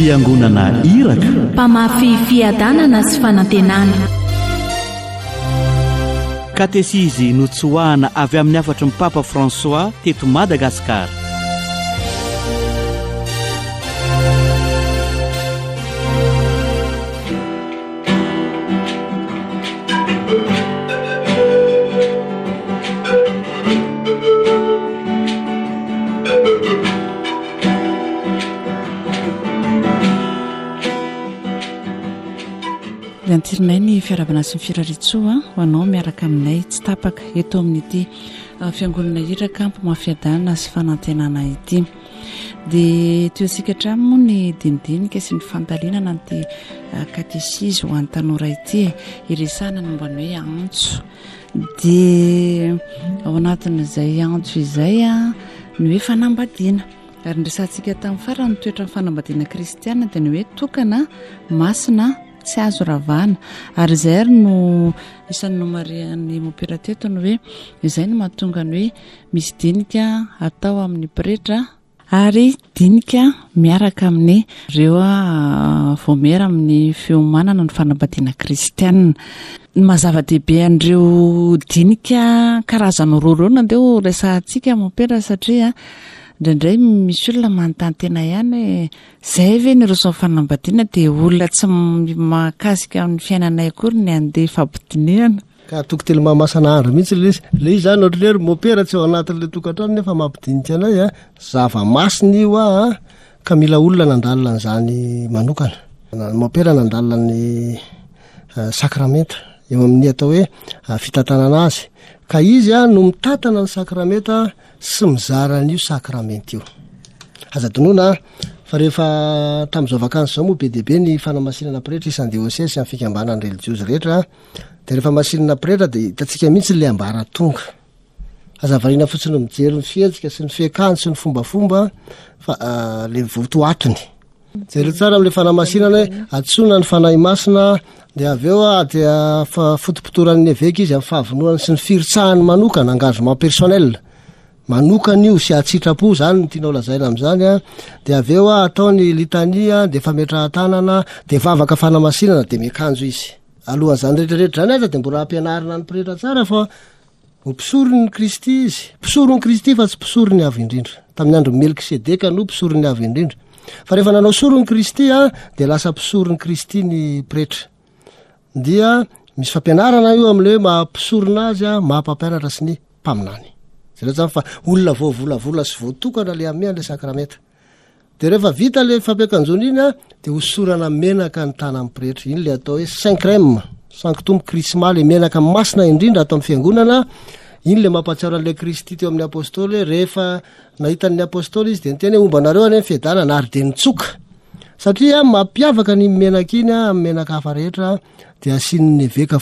fiangonana iraka, mpamafy fiadanana sy fanantenana. katesizy notsoahana avy amin'ny afatry ny Papa François teto Madagasikara. antirinay ny fiarabana sy ny firaritsoa ho anao miaraka aminay tsy tapaka eto amin'ity fiangonana iraka mpamafiadanana sy fanantenana ity. Dia toetsika hatrany moa ny dinidinika sy ny fandalinana ny katesisy ho an'ny tanora ity iresana ny momba ny hoe antso. Dia ao anatin'izay antso izay ny hoe fanambadiana. Ary nresantsika tamin'ny farany ny toetra ny fanambadiana kristiana dia ny hoe tokana masina tsy azo ravana. Ary izay ary no isan'ny nomarian'ny mopera teto ny hoe izay no mahatonga ny hoe misy dinika atao amin'ny pretra ary dinika miaraka amin'ny ireo vomera amin'ny fiomanana ny fanambadiana kristiana. Mazava-dehibe an'ireo dinika karazany roa nandeo resantsika mopera satria indraindray misy olona manontany tena ihany zay ve ny roso fanambadiana dia olona tsy mahakasika amin'ny fiainanay akory ny andeha fampidiniana ka toko telo mahamasana andro mihitsy le izy zany ohatry lery mopera tsy ao anatin'le tokantrano nefa mampidinika anay zava-masina io ka mila olona nandalina n'izany manokana. Mopera nandalina ny sakramenta eo amin'ny atao hoe fitantanana azy ka izy no mitatana ny sakramenta sy mizara n'io sakramenta io. Azadonoina fa rehefa tamin'izao vakansy zao moa be dehibe ny fanamasinana pretra isan'ny diocèse amin'ny fikambanany religieuse rehetra dia rehefa masinana pretra dia hitantsika mihitsy le ambara tonga. Azavarina fotsiny mijery ny fihetsika sy ny fiekany sy ny fombafomba fa le votoatony. Jery tsara amin'le fanamasinana atsona ny fanahy masina dia avy eo dia fotopotoran'ny evêque izy amin'ny fahavinoany sy ny firitsahany manokana engagement personnel manokana io sy atsitrapo zany ny tianao lazaina amin'izany dia avy eo ataony litania dia fametrahan-tanana dia vavaka fanamasinana dia miakanjo izy. Alohan'izany rehetrarehetra zany aza dia mbola ampianarina ny pretra tsara fa ho mpisorony Kristy izy. Mpisorony Kristy fa tsy mpisorony avy indrindra. Tamin'ny andro Melkisedeka no mpisorony avy indrindra. Fa rehefa nanao sorony Kristy dia lasa mpisorony Kristy ny pretra. Dia misy fampianarana io amin'le mampisorona azy mampampianatra sy ny mpaminany. Zay zany fa olona voavolavola sy voatokana le amin'ny le sakramenta. Dia rehefa vita le fampiakanjony iny dia hosorana menaka ny tana amin'ny pretra. Iny le atao hoe Saint-Crème, Sanctum Chrisma, le menaka masina indrindra atao amin'ny fiangonana. Iny le mampatsiaro an'le Kristy teo amin'ny apôstôly rehefa nahitan'ny apôstôly izy dia niteny ombanareo any fiadanana ary dia nitsoka. Satria mampiavaka ny menaka iny amin'ny menaka hafa rehetra dia asian'ny evêka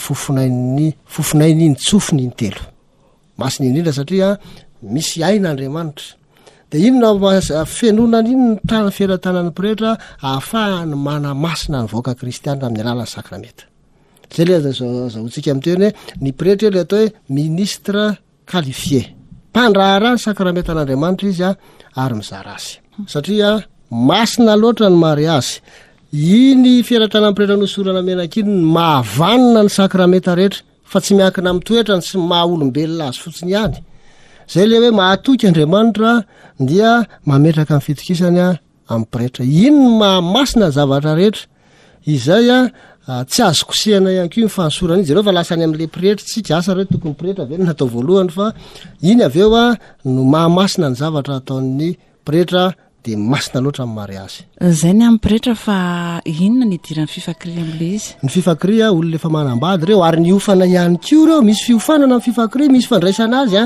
fofonainy iny tsofiny iny telo. Masina indrindra satria misy aina Andriamanitra. Dia iny na fenonana iny ny tana fierantanan'ny pretra ahafahany manamasina ny vahoaka kristianina amin'ny alalan'ny sakramenta. Zay le zahoantsika amin'ny teny ny pretra le atao hoe ministre qualifié. Mpandraharaha ny sakramentan'Andriamanitra izy ary mizara azy. Satria masina loatra ny mariazy. Iny fierantanan'ny pretra nosorana menaka iny mahavanina ny sakramenta rehetra fa tsy miankina amin'ny toetrany sy maha-olombelona azy fotsiny ihany. Zay le hoe mahatoky Andriamanitra dia mametraka amin'ny fitokisany amin'ny pretra. Iny mahamasina zavatra rehetra. Izay tsy azo kosehana ihany koa ny fansorana izy. Ireo fa lasany amin'le pretra tsika asa reo tokony pretra avy natao voalohany fa iny avy eo no mahamasina ny zavatra ataon'ny pretra dia masina loatra amin'ny mariazy. Zay ny amin'ny pretra fa inona ny idiran'ny fifakria amin'le izy? Ny fifakria olona efa manambady reo ary ny ofana ihany koa reo. Misy fiofanana amin'ny fifakria, misy fandraisana azy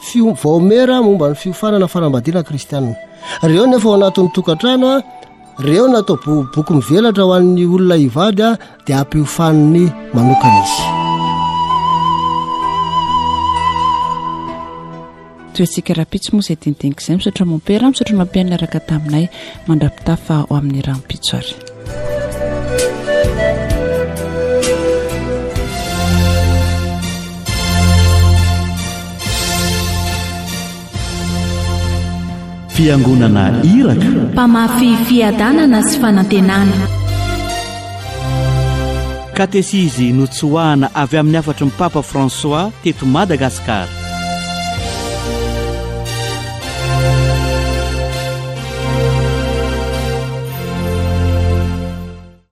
vaomera momba ny fiofanana fanambadiana kristianina. Reo nefa ao anatin'ny tokantrano reo natao boky mivelatra ho an'ny olona hivady dia ampiofaniny manokana izy. Toetsika rapitso moa izay dindinika izay misaotra mopera misaotra mampiaina araka taminay mandrapitafa ao amin'ny rampitso ary. fiangonana iraka, mpamafy fiadanana sy fanantenana. katesizy notsoahana avy amin'ny afatry ny papa François teto Madagasikara.